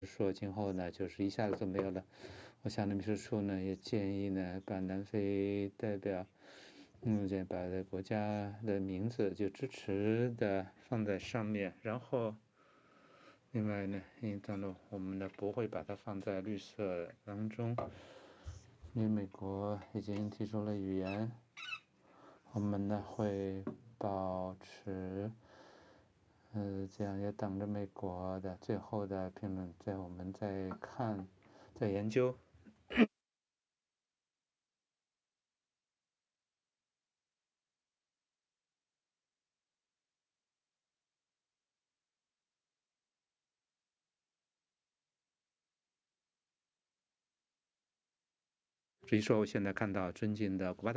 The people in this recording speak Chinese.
说今后呢，就是一下子就没有了。我想呢，秘书处呢也建议呢，把南非代表，这把国家的名字就支持的放在上面，然后，另外呢，当然我们呢不会把它放在绿色当中，因为美国已经提出了语言，我们呢会保持。这样也等着美国的最后的评论，我们再看，再研究。至于说，我现在看到尊敬的古巴。